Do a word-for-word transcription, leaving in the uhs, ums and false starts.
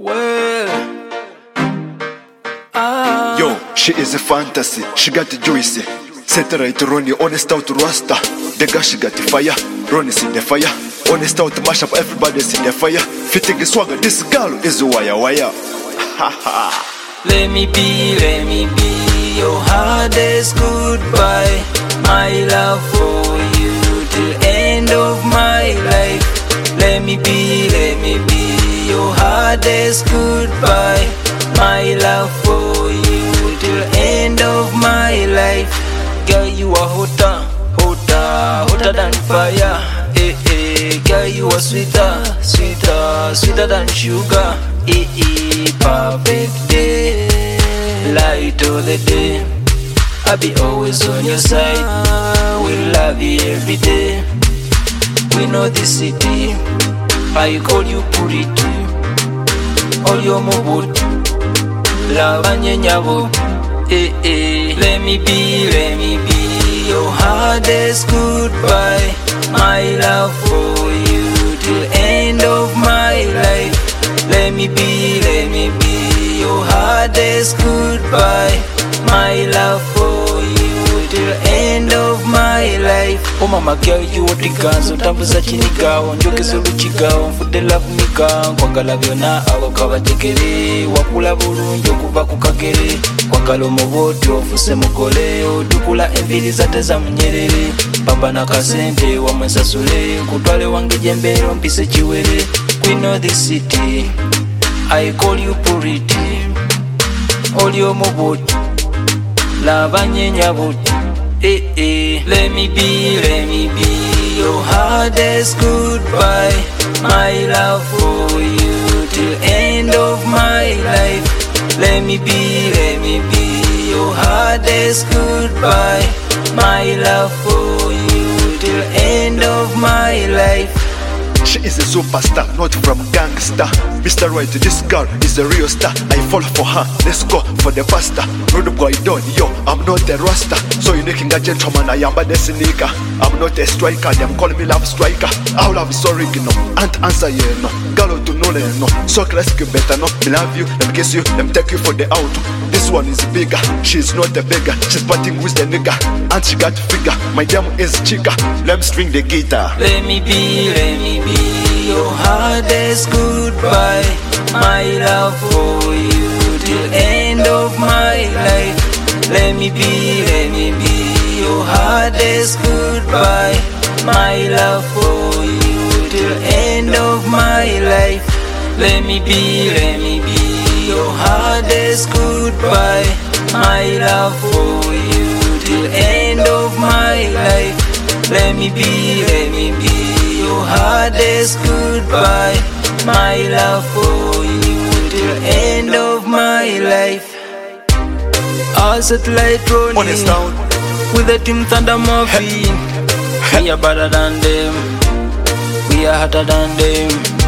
Well, ah. Yo, she is a fantasy, she got the juicy. Set right to Ronnie, honest out to Rasta. The guy she got the fire, Ronnie's in the fire. Honest out to mash up, everybody's in the fire. Fitting the swagger, this girl is a wire wire. Let me be, let me be your hardest goodbye. My love for you till end of my life. Let me be, let me be your hardest goodbye. My love for you till end of my life. Girl, you are hotter, hotter, hotter than fire. Eh, eh. Girl, you are sweeter, sweeter, sweeter than sugar. Eh, eh. Perfect day, light of the day. I'll be always on your side. We love you every day. We know this city. I call you Purity. All your mobot. Love and nyabo. Eh, eh. Let me be, let me be your hardest goodbye. My love for you till end of my life. Let me be, let me be your hardest goodbye. My love for you till end of my life. Oh mama girl, you what the guns, so tambuza chinika, onjoke solu chiga, onfude love nika, kwagala byona abakaba tekere, wakula bulungi kuva ku kagere, kwagala omuboti ofuse mugole, odukula enviri zate za munyerere, papa na kasente wamwesasule, kutwale wange jembero mpise chiwere. We know this city, I call you Purity. All your moboti, lava nyenyaboti. Eh, eh. Let me be, let me be your hardest goodbye. My love for you till end of my life. Let me be, let me be your hardest goodbye. My love for you till end of my life. She is a superstar, not from gangster. Mister Right, this girl is a real star. I fall for her, let's go for the pasta. Road boy done, yo, I'm not a rasta. So you making a gentleman, I am a destinaker. I'm not a striker, them call me love striker. Our love is sorry, you know, and answer you, no. Girl to know, no. So classic, you better know. Me love you, them kiss you, them take you for the auto. This one is bigger, she's not a beggar. She's parting with the nigga, and she got figure. My damn is chica, let me string the guitar. Let me be, let me be your hardest goodbye. My love for you till end of my life. Let me be, let me be your hardest goodbye. My love for you till end of my life. Let me be, let me be your hardest goodbye. My love for you till end of my life. Let me be, let me be your hardest goodbye. My love for you till end of my life. Our satellite rolling Honest out with the team Thunder Murphy. We are better than them. We are hotter than them.